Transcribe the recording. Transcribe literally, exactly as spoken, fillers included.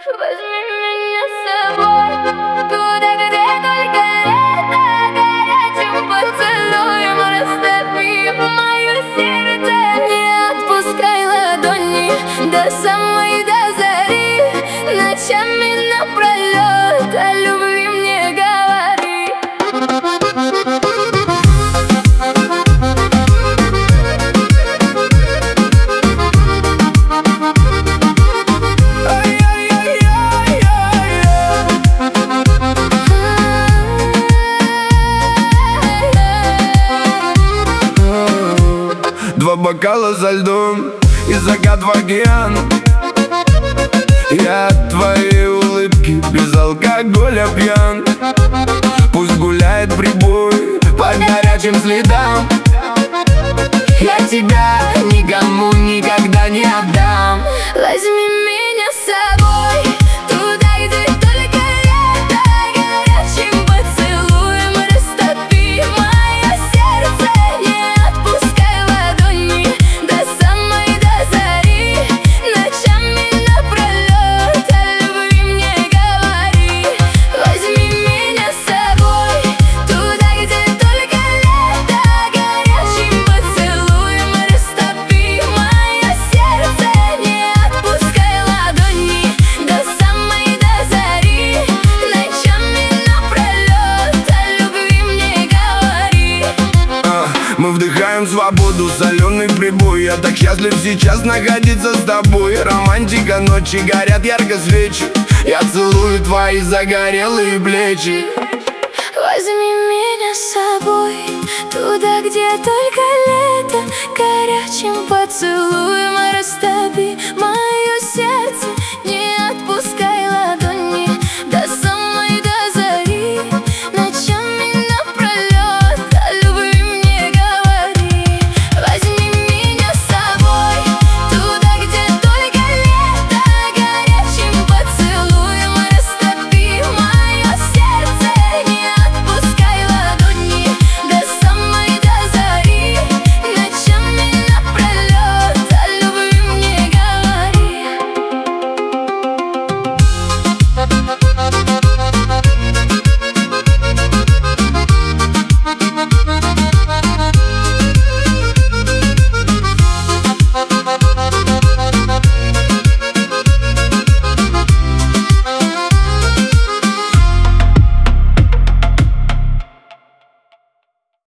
Возьми меня с собой туда, где только лето, горячим поцелуем растопи мое сердце. Не отпускай ладони до самой до зари, ночами напролет о любви мне говори. Два бокала со льдом и закат в океан. Я от твоей улыбки без алкоголя пьян. Пусть гуляет прибой по горячим следам. Я тебя никому никогда не отдам. Возьми меня с собой туда, где только лето, горячим поцелуем растопи мое сердце. Не отпускай ладони до самой до зари, ночами напролет о любви мне говори. Возьми меня с собой туда, где только лето, горячим поцелуем растопи мое сердце. Не отпускай ладони до самой до зари, ночами напролет о любви мне говори. А, Мы вдыхаем свободу, соленый прибой. Я так счастлив сейчас находиться с тобой. Романтика ночи, горят ярко свечи. Я целую твои загорелые плечи. Возьми меня с собой туда, где только лето, горячим поцелуем растопи мое